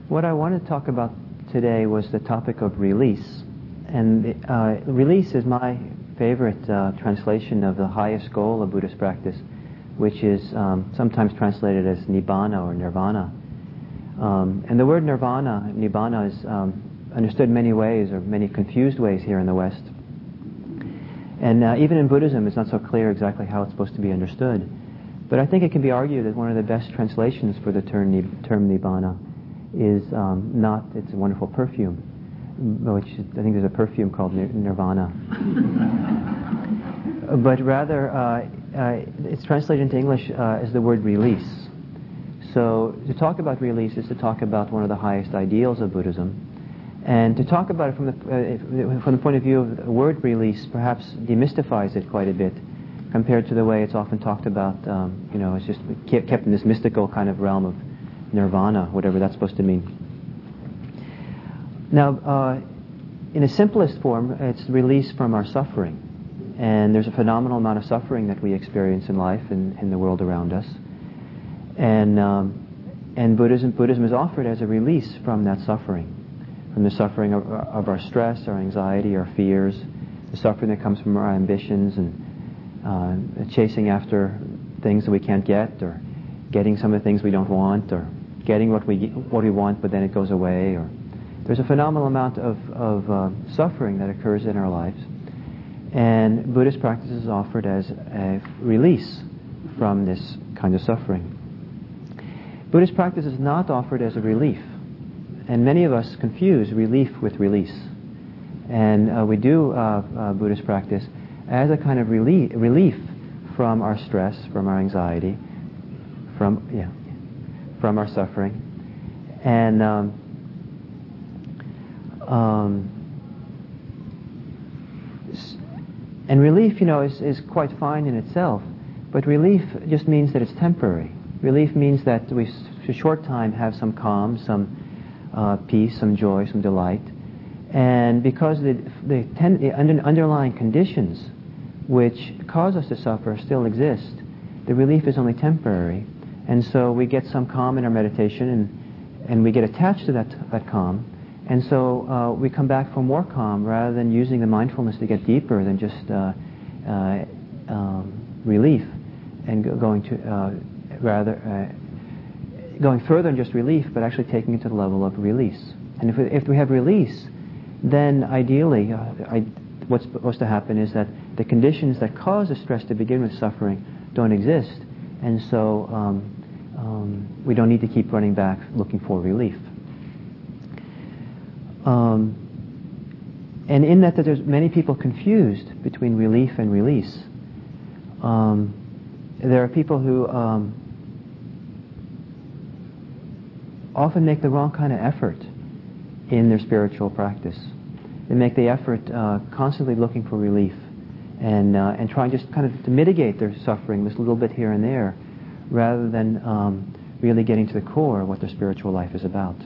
What I wanted to talk about today was the topic of release. And release is my favorite translation of the highest goal of Buddhist practice, which is sometimes translated as nibbana or nirvana. And the word nirvana, nibbana, is understood many ways, or many confused ways here in the West. And even in Buddhism, it's not so clear exactly how it's supposed to be understood. But I think it can be argued that one of the best translations for the term nibbana is not it's a wonderful perfume, which I think there's a perfume called nirvana. But rather, it's translated into English as the word release. So to talk about release is to talk about one of the highest ideals of Buddhism. And to talk about it from the point of view of the word release perhaps demystifies it quite a bit compared to the way it's often talked about. It's just kept in this mystical kind of realm of nirvana, whatever that's supposed to mean. Now, in its simplest form, it's release from our suffering. And there's a phenomenal amount of suffering that we experience in life and in the world around us. And Buddhism is offered as a release from that suffering. From the suffering of our stress, our anxiety, our fears, the suffering that comes from our ambitions and chasing after things that we can't get, or getting some of the things we don't want, or getting what we want but then it goes away. Or there's a phenomenal amount of suffering that occurs in our lives, and Buddhist practice is offered as a release from this kind of suffering. Buddhist practice is not offered as a relief. And many of us confuse relief with release. And we do Buddhist practice as a kind of relief from our stress, from our anxiety, from our suffering. And relief, is quite fine in itself. But relief just means that it's temporary. Relief means that we, for a short time, have some calm, some peace, some joy, some delight. And because the underlying conditions which cause us to suffer still exist, the relief is only temporary. And so we get some calm in our meditation, and we get attached to that calm. And so we come back for more calm rather than using the mindfulness to get deeper than just relief, and going further than just relief, but actually taking it to the level of release. And if we have release, then ideally, what's supposed to happen is that the conditions that cause the stress to begin with suffering don't exist, and so we don't need to keep running back looking for relief. And in that there's many people confused between relief and release. There are people who often make the wrong kind of effort in their spiritual practice. They make the effort constantly looking for relief and trying just kind of to mitigate their suffering just a little bit here and there, rather than really getting to the core of what their spiritual life is about.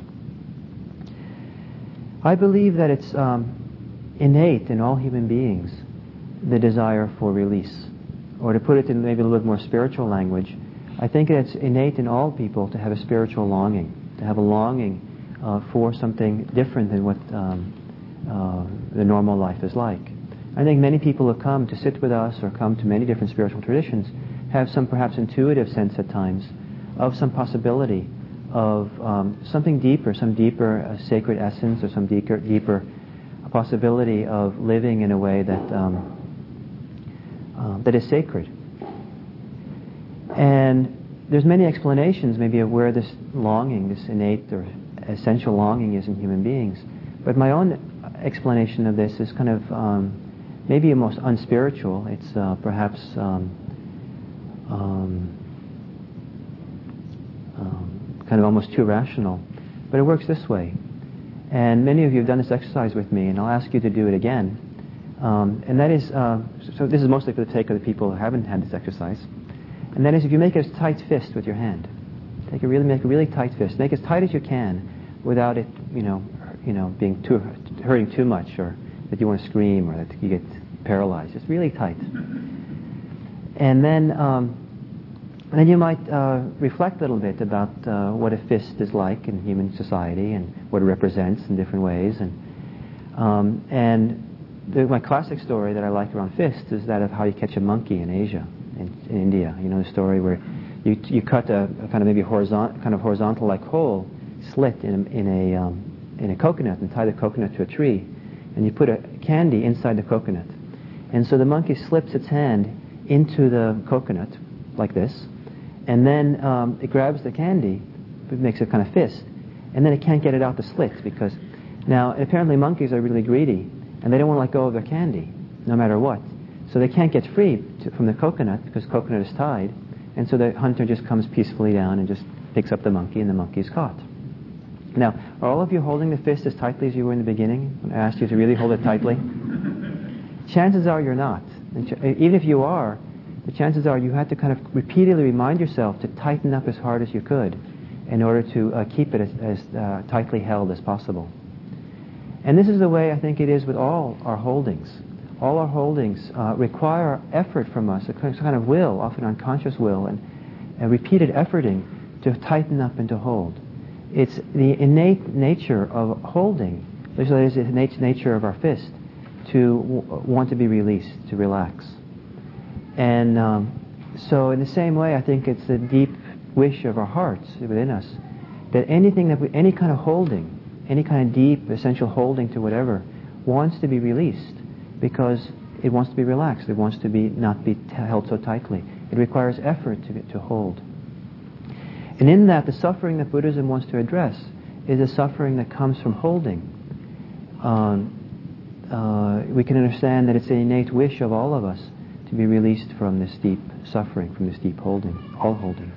I believe that it's innate in all human beings, the desire for release. Or to put it in maybe a little bit more spiritual language, I think it's innate in all people to have a spiritual longing, to have a longing for something different than what the normal life is like. I think many people who come to sit with us or come to many different spiritual traditions have some perhaps intuitive sense at times of some possibility of something deeper, some deeper sacred essence, or some deeper possibility of living in a way that that is sacred. And there's many explanations maybe of where this longing, this innate or essential longing is in human beings. But my own explanation of this is kind of maybe almost unspiritual. It's perhaps kind of almost too rational. But it works this way. And many of you have done this exercise with me, and I'll ask you to do it again. And that is, so this is mostly for the sake of the people who haven't had this exercise. And that is, if you make a tight fist with your hand, make a really tight fist. Make it as tight as you can, without it, being hurting too much, or that you want to scream, or that you get paralyzed. It's really tight. And then And then you might reflect a little bit about what a fist is like in human society and what it represents in different ways. My classic story that I like around fists is that of how you catch a monkey in Asia, in India. You know, the story where you cut a kind of maybe horizontal like hole, slit in a coconut, and tie the coconut to a tree, and you put a candy inside the coconut, and so the monkey slips its hand into the coconut like this, and then it grabs the candy, it makes a kind of fist, and then it can't get it out the slit because now apparently monkeys are really greedy and they don't want to let go of their candy no matter what, so they can't get free from the coconut because the coconut is tied, and so the hunter just comes peacefully down and just picks up the monkey, and the monkey is caught. Now, are all of you holding the fist as tightly as you were in the beginning when I asked you to really hold it tightly? Chances are you're not. And even if you are, the chances are you had to kind of repeatedly remind yourself to tighten up as hard as you could in order to keep it as tightly held as possible. And this is the way I think it is with all our holdings. All our holdings require effort from us, a kind of will, often unconscious will, and a repeated efforting to tighten up and to hold. It's the innate nature of holding, so it is the innate nature of our fist, to want to be released, to relax. And so in the same way, I think it's the deep wish of our hearts within us that anything any kind of holding, any kind of deep, essential holding to whatever, wants to be released because it wants to be relaxed. It wants to not be held so tightly. It requires effort to hold. And in that, the suffering that Buddhism wants to address is the suffering that comes from holding. We can understand that it's an innate wish of all of us to be released from this deep suffering, from this deep holding, all holding.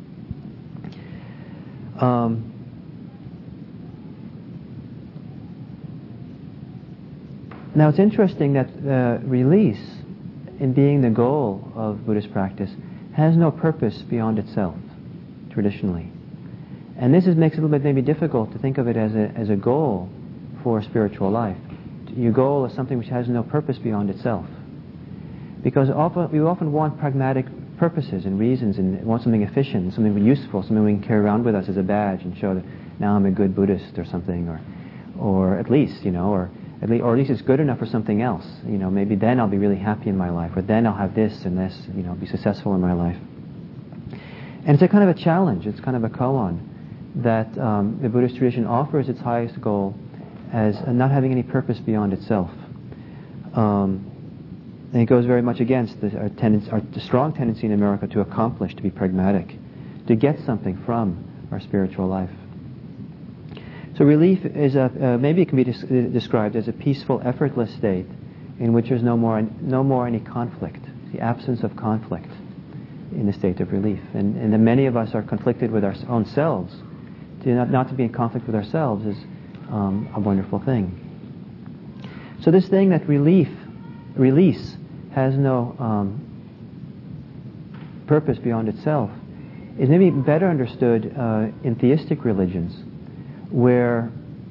Now it's interesting that release, in being the goal of Buddhist practice, has no purpose beyond itself, traditionally. And this makes it a little bit maybe difficult to think of it as a goal for spiritual life. Your goal is something which has no purpose beyond itself. Because we often want pragmatic purposes and reasons, and want something efficient, something useful, something we can carry around with us as a badge and show that now I'm a good Buddhist or something, or at least, or at least it's good enough for something else. Maybe then I'll be really happy in my life, or then I'll have this and this, be successful in my life. And it's a kind of a challenge, it's kind of a koan that the Buddhist tradition offers its highest goal as not having any purpose beyond itself. And it goes very much against our strong tendency in America to accomplish, to be pragmatic, to get something from our spiritual life. So relief is maybe it can be described as a peaceful, effortless state in which there's no more any conflict, the absence of conflict in the state of relief. And that many of us are conflicted with our own selves. Not to be in conflict with ourselves is a wonderful thing. So this thing that release has no purpose beyond itself is maybe better understood in theistic religions, where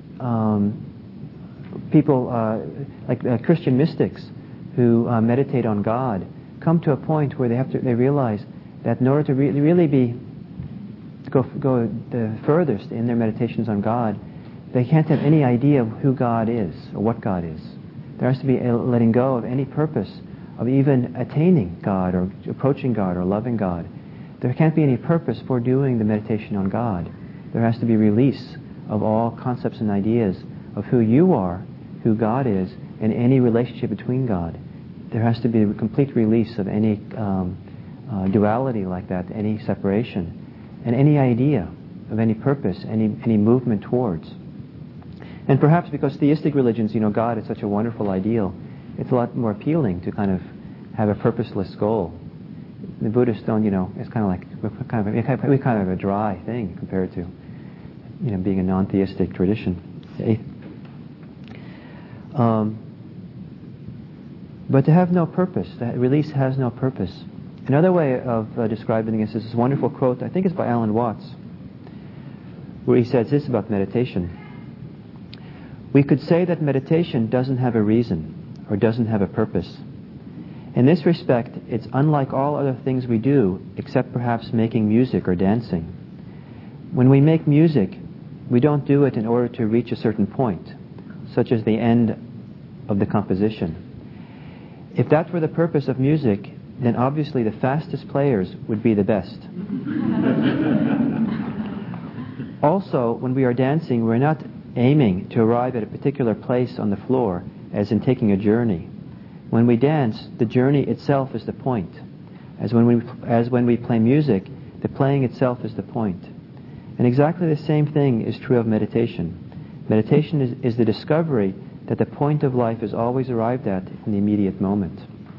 people like Christian mystics who meditate on God come to a point where they realize that in order to really go the furthest in their meditations on God, they can't have any idea of who God is or what God is. There has to be a letting go of any purpose of even attaining God or approaching God or loving God. There can't be any purpose for doing the meditation on God. There has to be release of all concepts and ideas of who you are, who God is, and any relationship between God. There has to be a complete release of any duality like that, any separation, and any idea of any purpose, any movement towards. And perhaps because theistic religions, God is such a wonderful ideal, it's a lot more appealing to kind of have a purposeless goal. The Buddhists don't, it's kind of like, we kind of have a dry thing compared to, being a non-theistic tradition. But to have no purpose, that release has no purpose. Another way of describing this is this wonderful quote, I think it's by Alan Watts, where he says this about meditation. We could say that meditation doesn't have a reason or doesn't have a purpose. In this respect, it's unlike all other things we do, except perhaps making music or dancing. When we make music, we don't do it in order to reach a certain point, such as the end of the composition. If that were the purpose of music, then obviously the fastest players would be the best. Also, when we are dancing, we're not aiming to arrive at a particular place on the floor, as in taking a journey. When we dance, the journey itself is the point. As when we play music, the playing itself is the point. And exactly the same thing is true of meditation. Meditation is the discovery that the point of life is always arrived at in the immediate moment.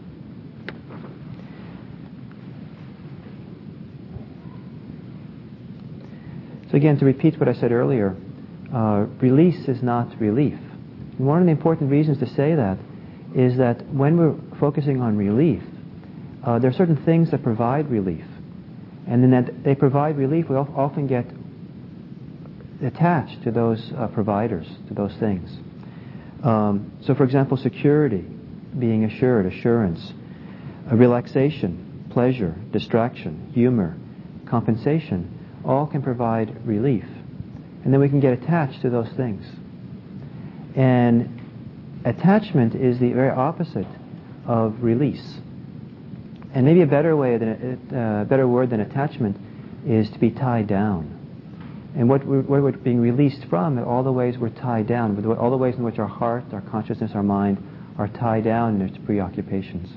So again, to repeat what I said earlier, release is not relief. And one of the important reasons to say that is that when we're focusing on relief, there are certain things that provide relief. And in that they provide relief, we often get attached to those providers, to those things. So for example, security, being assured, assurance, relaxation, pleasure, distraction, humor, compensation, all can provide relief. And then we can get attached to those things. And attachment is the very opposite of release. And maybe a better word than attachment is to be tied down. And what we're being released from are all the ways we're tied down, all the ways in which our heart, our consciousness, our mind are tied down in its preoccupations.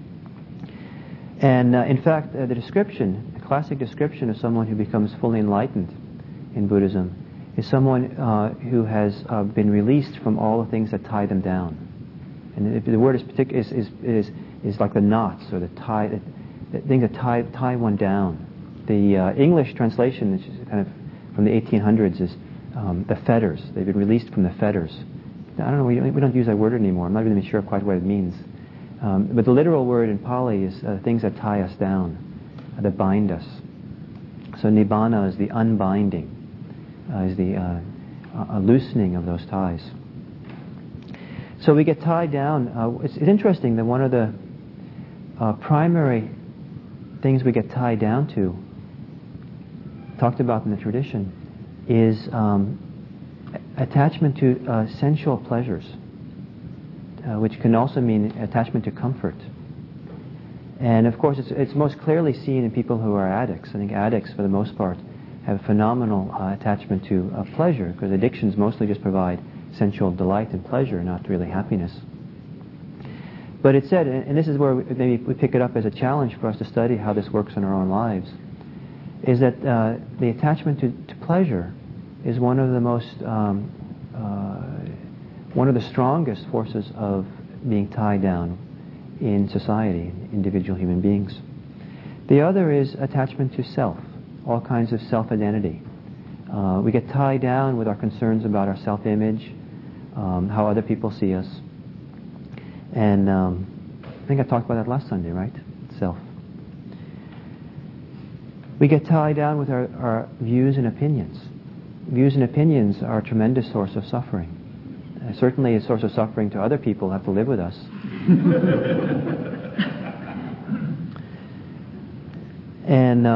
And in fact, the classic description of someone who becomes fully enlightened in Buddhism is someone who has been released from all the things that tie them down. And the word is like the knots or the things that tie one down. The English translation, which is kind of from the 1800s, is the fetters. They've been released from the fetters. I don't know. We don't use that word anymore. I'm not even sure quite what it means. But the literal word in Pali is things that tie us down, that bind us. So nibbana is the unbinding, is the loosening of those ties. So we get tied down. It's interesting that one of the primary things we get tied down to, talked about in the tradition, is attachment to sensual pleasures, which can also mean attachment to comfort. And of course, it's most clearly seen in people who are addicts. I think addicts, for the most part, have phenomenal attachment to pleasure, because addictions mostly just provide sensual delight and pleasure, not really happiness. But it said, and this is where maybe we pick it up as a challenge for us to study how this works in our own lives, is that the attachment to pleasure is one of the most, one of the strongest forces of being tied down in society, individual human beings. The other is attachment to self, all kinds of self-identity. We get tied down with our concerns about our self-image, how other people see us. And I think I talked about that last Sunday, right? Self. We get tied down with our views and opinions. Views and opinions are a tremendous source of suffering. Certainly a source of suffering to other people who have to live with us. And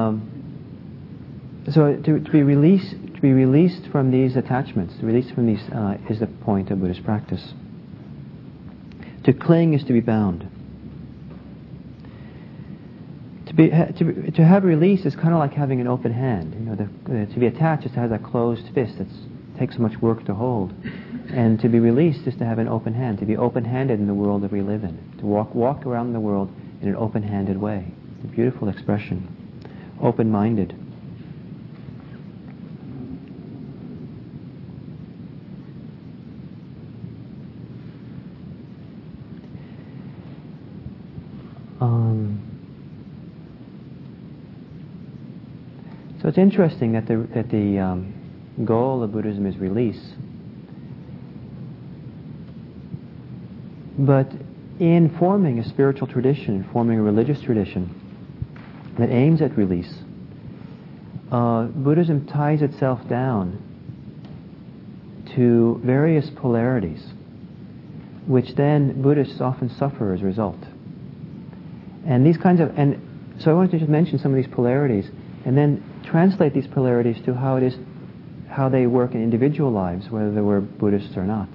so to be released from these attachments, to release from these is the point of Buddhist practice. To cling is to be bound. To have release is kind of like having an open hand. You know, to be attached is to have that closed fist that takes so much work to hold. And to be released is to have an open hand, to be open-handed in the world that we live in, to walk around the world in an open-handed way. It's a beautiful expression. Open-minded. So it's interesting that the goal of Buddhism is release. But in forming a spiritual tradition, forming a religious tradition that aims at release, Buddhism ties itself down to various polarities, which then Buddhists often suffer as a result. And these kinds of, and so I wanted to just mention some of these polarities, and then translate these polarities to how they work in individual lives, whether we're Buddhists or not.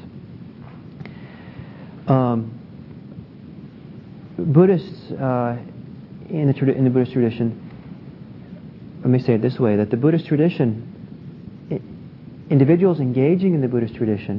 Buddhists in the Buddhist tradition, let me say it this way, that the Buddhist tradition, individuals engaging in the Buddhist tradition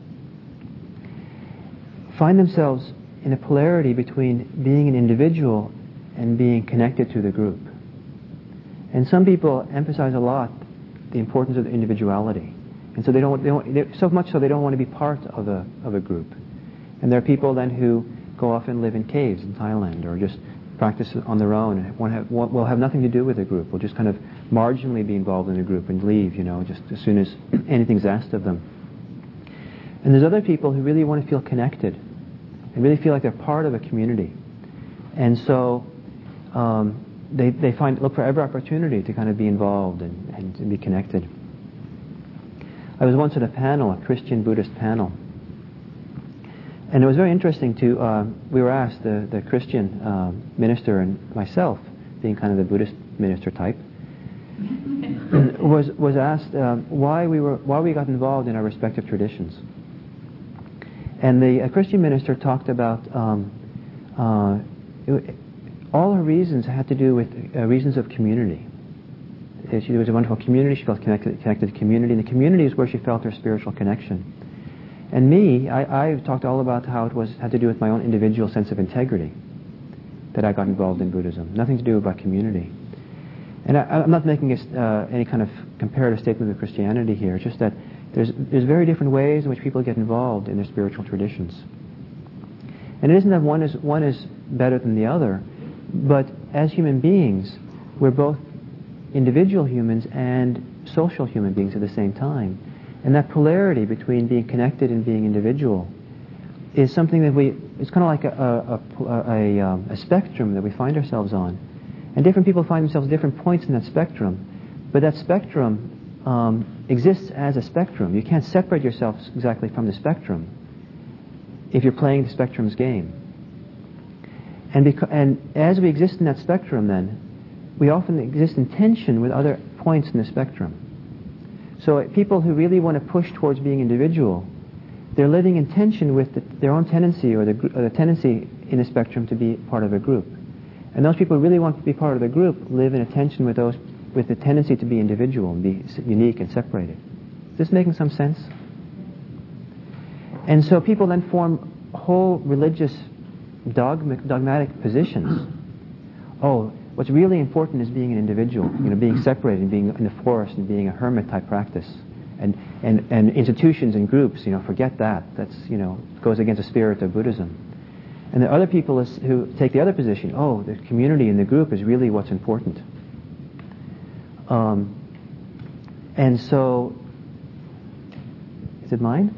find themselves in a polarity between being an individual and being connected to the group. And some people emphasize a lot the importance of individuality, and so they so much so they don't want to be part of a group. And there are people then who go off and live in caves in Thailand, or just practice on their own, and will have nothing to do with a group. Will just kind of marginally be involved in a group and leave, just as soon as anything's asked of them. And there's other people who really want to feel connected and really feel like they're part of a community. And so they look for every opportunity to kind of be involved and to be connected. I was once at a panel, a Christian Buddhist panel, and it was very interesting we were asked, the Christian minister and myself, being kind of the Buddhist minister type, was asked why we got involved in our respective traditions. And the Christian minister talked about all her reasons had to do with reasons of community. She was a wonderful community. She felt connected to the community, and the community is where she felt her spiritual connection. And me, I talked all about how it had to do with my own individual sense of integrity that I got involved in Buddhism. Nothing to do about community. And I'm not making any kind of comparative statement with Christianity here. It's just that there's very different ways in which people get involved in their spiritual traditions. And it isn't that one is better than the other, but as human beings, we're both individual humans and social human beings at the same time. And that polarity between being connected and being individual is something that it's kind of like a spectrum that we find ourselves on. And different people find themselves at different points in that spectrum. But that spectrum exists as a spectrum. You can't separate yourself exactly from the spectrum if you're playing the spectrum's game. And as we exist in that spectrum then, we often exist in tension with other points in the spectrum. So people who really want to push towards being individual, they're living in tension with their own tendency or the tendency in the spectrum to be part of a group. And those people who really want to be part of the group live in a tension with the tendency to be individual and be unique and separated. Is this making some sense? And so people then form whole religious dogmatic positions. Oh, what's really important is being an individual, being separated and being in the forest and being a hermit type practice. And institutions and groups, forget that. That's, goes against the spirit of Buddhism. And the other people who take the other position, oh, the community and the group is really what's important. And so, is it mine?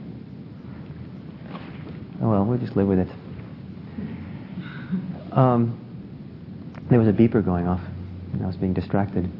Oh well, we'll just live with it. There was a beeper going off, and I was being distracted.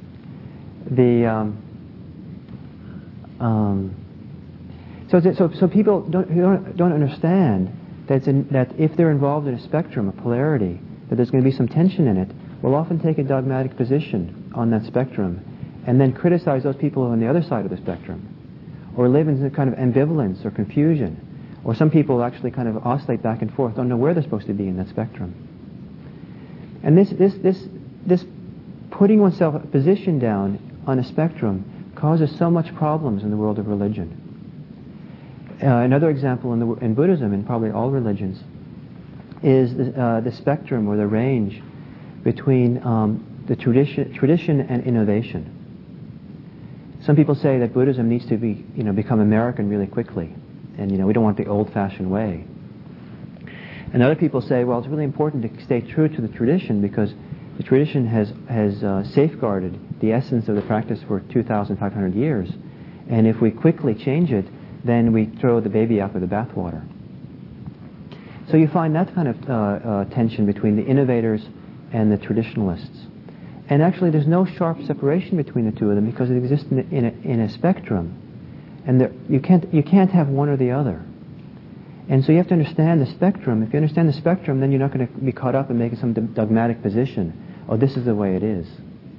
So people don't understand that if they're involved in a spectrum, a polarity, that there's going to be some tension in it. Will often take a dogmatic position on that spectrum, and then criticize those people on the other side of the spectrum, or live in some kind of ambivalence or confusion. Or some people actually kind of oscillate back and forth, don't know where they're supposed to be in that spectrum. And this putting oneself positioned down on a spectrum causes so much problems in the world of religion. Another example in Buddhism, and probably all religions, is the spectrum or the range between the tradition and innovation. Some people say that Buddhism needs to become American really quickly, and we don't want the old-fashioned way. And other people say, well, it's really important to stay true to the tradition because the tradition has safeguarded the essence of the practice for 2,500 years, and if we quickly change it, then we throw the baby out with the bathwater. So you find that kind of tension between the innovators and the traditionalists. And actually there's no sharp separation between the two of them because it exists in a spectrum. And you can't have one or the other. And so you have to understand the spectrum. If you understand the spectrum, then you're not going to be caught up in making some dogmatic position. Oh, this is the way it is.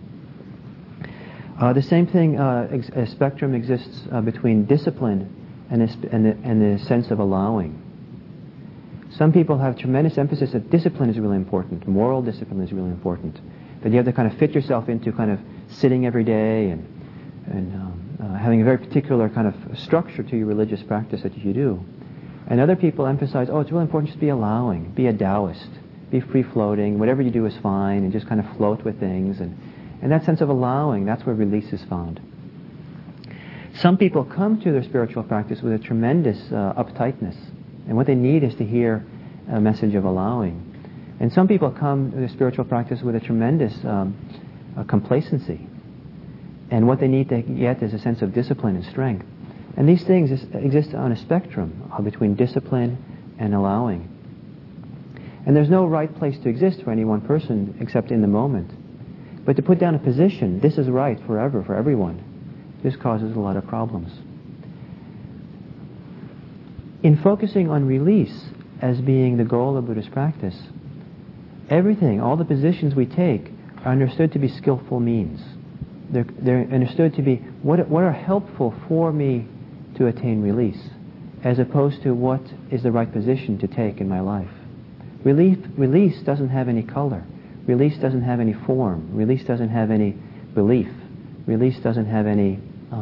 The same thing, a spectrum exists between discipline and the sense of allowing. Some people have tremendous emphasis that discipline is really important, moral discipline is really important, that you have to kind of fit yourself into kind of sitting every day and having a very particular kind of structure to your religious practice that you do. And other people emphasize, oh, it's really important just to be allowing, be a Taoist, be free-floating, whatever you do is fine, and just kind of float with things. And that sense of allowing, that's where release is found. Some people come to their spiritual practice with a tremendous uptightness, and what they need is to hear a message of allowing. And some people come to their spiritual practice with a tremendous complacency, and what they need to get is a sense of discipline and strength. And these things exist on a spectrum between discipline and allowing. And there's no right place to exist for any one person except in the moment. But to put down a position, this is right forever for everyone, this causes a lot of problems. In focusing on release as being the goal of Buddhist practice, everything, all the positions we take, are understood to be skillful means. They're understood to be what are helpful for me to attain release, as opposed to what is the right position to take in my life. Release doesn't have any color. Release doesn't have any form. Release doesn't have any belief. Release doesn't have any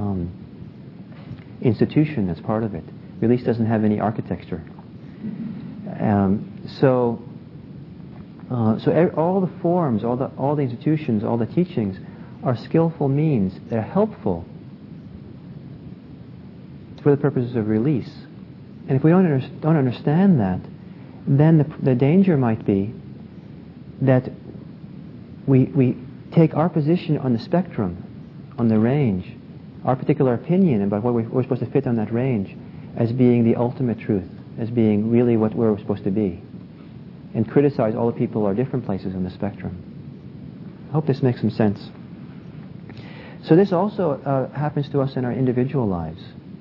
institution that's part of it. Release doesn't have any architecture. So all the forms, all the institutions, all the teachings are skillful means. They're helpful for the purposes of release. And if we don't understand that, then the danger might be that we take our position on the spectrum, on the range, our particular opinion about what we're supposed to fit on that range, as being the ultimate truth, as being really what we're supposed to be, and criticize all the people who are different places on the spectrum. I hope this makes some sense. So this also happens to us in our individual lives.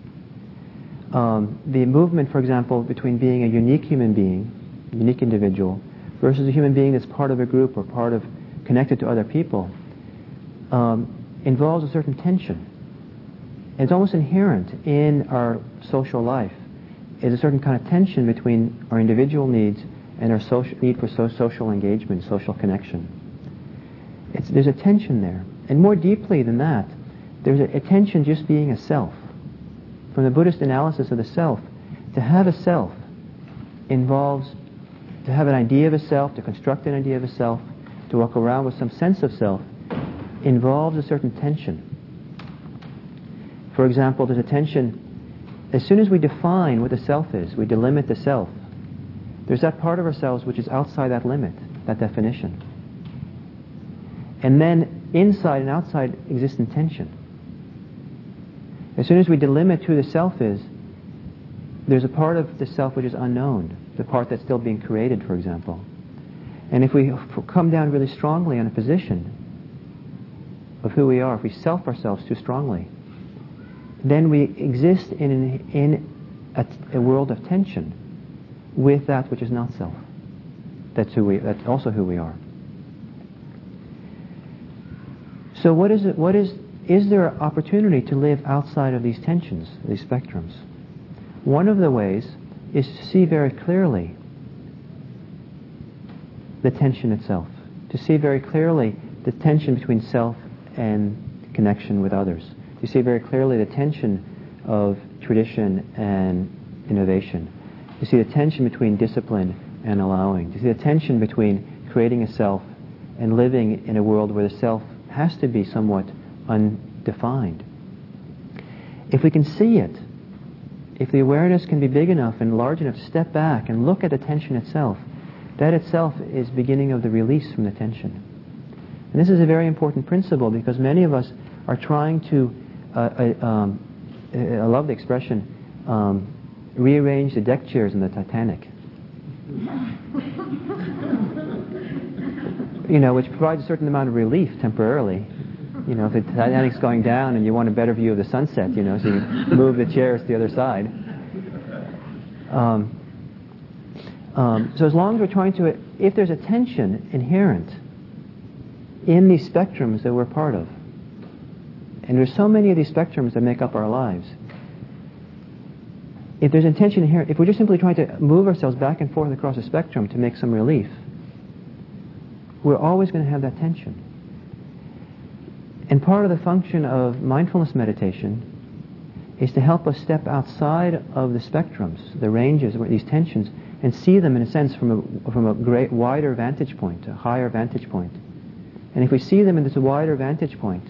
The movement, for example, between being a unique human being, a unique individual, versus a human being that's part of a group or connected to other people, involves a certain tension. It's almost inherent in our social life. Is a certain kind of tension between our individual needs and our need for social engagement, social connection. There's a tension there. And more deeply than that, there's a tension just being a self. From the Buddhist analysis of the self, to have a self involves, to have an idea of a self, to construct an idea of a self, to walk around with some sense of self, involves a certain tension. For example, there's a tension, as soon as we define what the self is, we delimit the self, there's that part of ourselves which is outside that limit, that definition. And then inside and outside exist in tension. As soon as we delimit who the self is, there's a part of the self which is unknown, the part that's still being created, for example. And if we come down really strongly on a position of who we are, if we self ourselves too strongly, then we exist in a world of tension with that which is not self. That's also who we are. So is there an opportunity to live outside of these tensions, these spectrums? One of the ways is to see very clearly the tension itself, to see very clearly the tension between self and connection with others, to see very clearly the tension of tradition and innovation, to see the tension between discipline and allowing, to see the tension between creating a self and living in a world where the self has to be somewhat undefined. If we can see it, if the awareness can be big enough and large enough to step back and look at the tension itself, that itself is beginning of the release from the tension. And this is a very important principle because many of us are trying to, I love the expression, rearrange the deck chairs in the Titanic. Which provides a certain amount of relief temporarily. If the Titanic's going down and you want a better view of the sunset, so you move the chairs to the other side. So as long as we're trying to, if there's a tension inherent in these spectrums that we're part of, and there's so many of these spectrums that make up our lives, if there's a tension inherent, if we're just simply trying to move ourselves back and forth across the spectrum to make some relief, we're always going to have that tension. And part of the function of mindfulness meditation is to help us step outside of the spectrums, the ranges, these tensions, and see them in a sense from a great wider vantage point, a higher vantage point. And if we see them in this wider vantage point,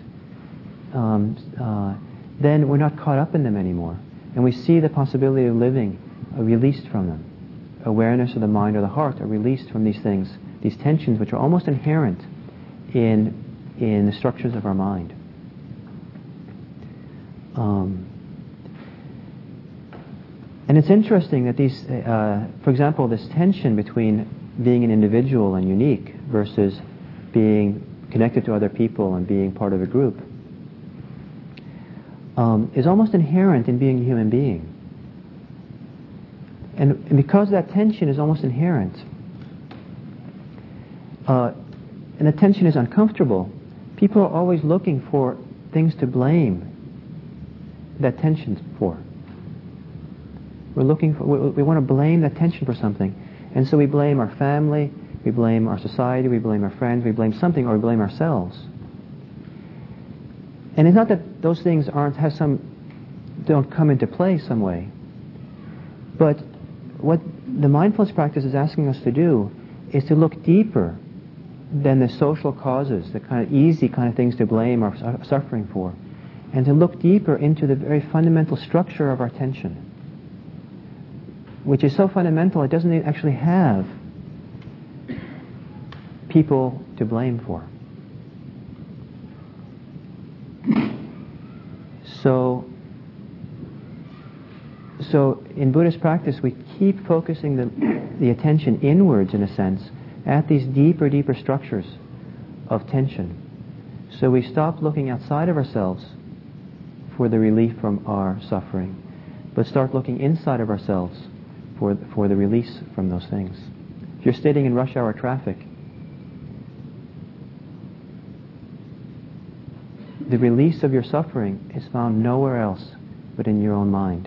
then we're not caught up in them anymore. And we see the possibility of living released from them. Awareness of the mind or the heart are released from these things, these tensions which are almost inherent in the structures of our mind. And it's interesting that these, for example, this tension between being an individual and unique versus being connected to other people and being part of a group is almost inherent in being a human being. And because that tension is almost inherent, and the tension is uncomfortable, people are always looking for things to blame that tension for. We want to blame that tension for something. And so we blame our family, we blame our society, we blame our friends, we blame something, or we blame ourselves. And it's not that those things don't come into play some way. But what the mindfulness practice is asking us to do is to look deeper than the social causes, the kind of easy kind of things to blame our suffering for, and to look deeper into the very fundamental structure of our tension, which is so fundamental it doesn't actually have people to blame for. So in Buddhist practice we keep focusing the attention inwards, in a sense, at these deeper structures of tension. So we stop looking outside of ourselves for the relief from our suffering, but start looking inside of ourselves for the release from those things. If you're sitting in rush hour traffic, the release of your suffering is found nowhere else but in your own mind.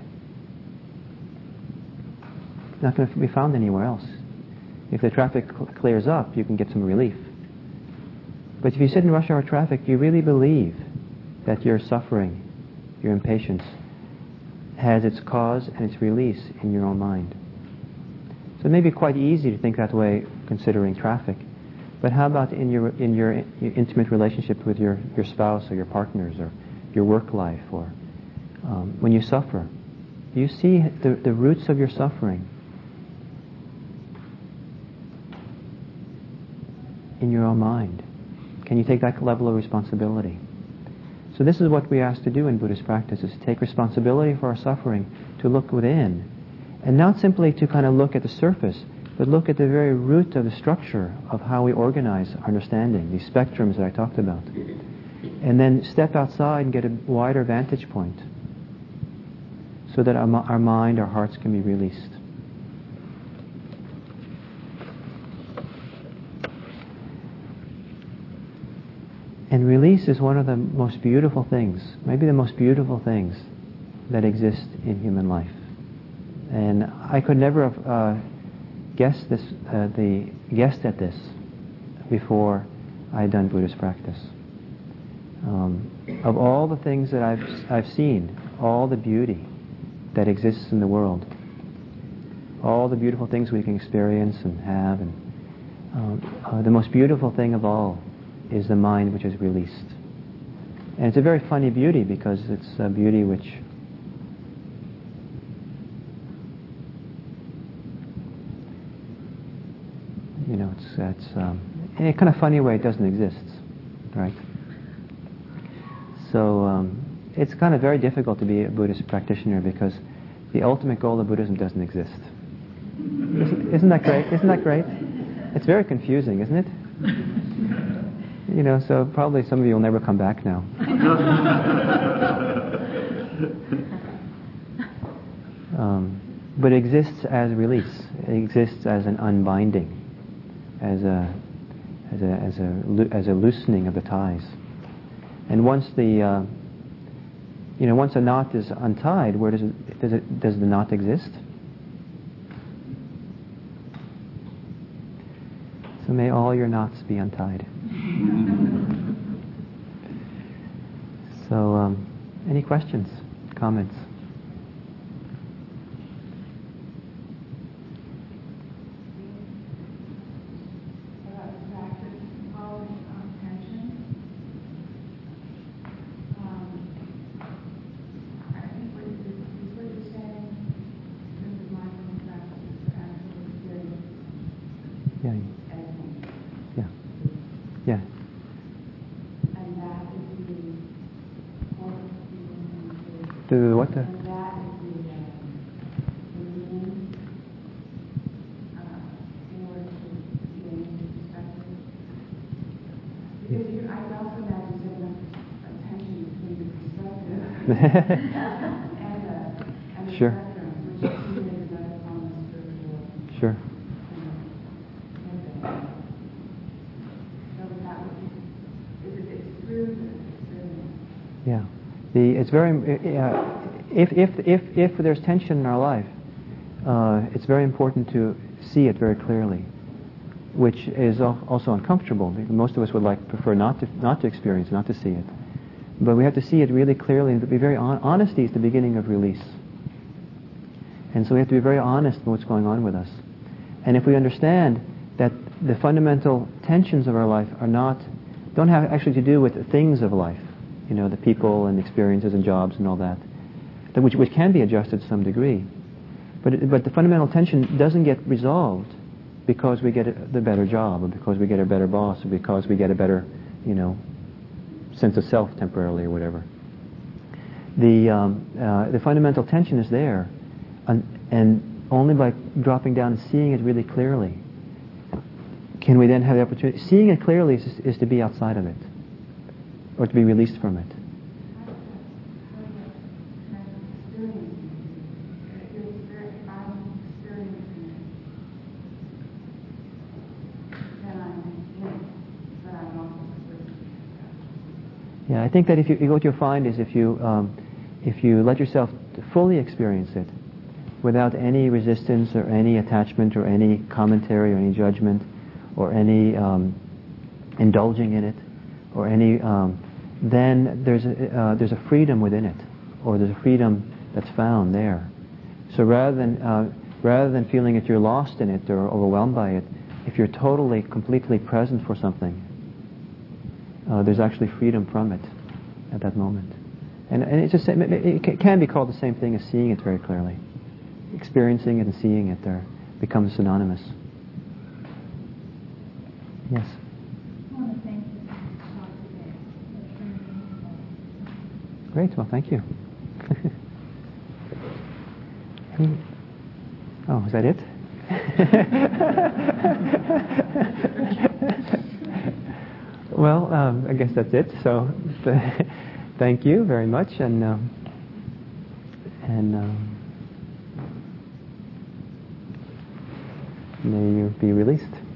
It's not going to be found anywhere else. If the traffic clears up, you can get some relief. But if you sit in rush hour traffic, you really believe that your suffering, your impatience, has its cause and its release in your own mind. So it may be quite easy to think that way considering traffic. But how about in your intimate relationship with your spouse or your partners or your work life, or when you suffer? You see the roots of your suffering in your own mind. Can you take that level of responsibility? So this is what we ask to do in Buddhist practice, is to take responsibility for our suffering, to look within, and not simply to kind of look at the surface, but look at the very root of the structure of how we organize our understanding, these spectrums that I talked about. And then step outside and get a wider vantage point so that our mind, our hearts can be released. And release is one of the most beautiful things, maybe the most beautiful things that exist in human life. And I could never have guessed at this before I had done Buddhist practice. Of all the things that I've seen, all the beauty that exists in the world, all the beautiful things we can experience and have, and the most beautiful thing of all is the mind which is released. And it's a very funny beauty, because it's a beauty which it's in a kind of funny way it doesn't exist, right? So it's kind of very difficult to be a Buddhist practitioner, because the ultimate goal of Buddhism doesn't exist. Isn't that great? Isn't that great? It's very confusing, isn't it? So probably some of you will never come back now. but it exists as release. It exists as an unbinding, as a loosening of the ties. And once once a knot is untied, where does the knot exist? So may all your knots be untied. So, any questions, comments? Yeah. What the? Sure. Sure. Yeah. It's very if there's tension in our life, it's very important to see it very clearly, which is also uncomfortable. Most of us would prefer not to experience, not to see it, but we have to see it really clearly and to be very honesty is the beginning of release. And so we have to be very honest in what's going on with us. And if we understand that the fundamental tensions of our life don't have actually to do with the things of life, the people and experiences and jobs and all that, which can be adjusted to some degree. But the fundamental tension doesn't get resolved because we get the better job, or because we get a better boss, or because we get a better, sense of self temporarily or whatever. The fundamental tension is there, and only by dropping down and seeing it really clearly can we then have the opportunity. Seeing it clearly is to be outside of it, or to be released from it. Yeah, I think that what you'll find is if you let yourself fully experience it, without any resistance or any attachment or any commentary or any judgment or any indulging in it or any, then there's a freedom within it, or there's a freedom that's found there. So rather than feeling that you're lost in it or overwhelmed by it, if you're totally, completely present for something, there's actually freedom from it at that moment. And it's just, it can be called the same thing as seeing it very clearly. Experiencing it and seeing it there becomes synonymous. Yes? I want to thank you for your talk today. It's very meaningful. Great, well, thank you. Oh, is that it? Well, I guess that's it. So, thank you very much, and may you be released.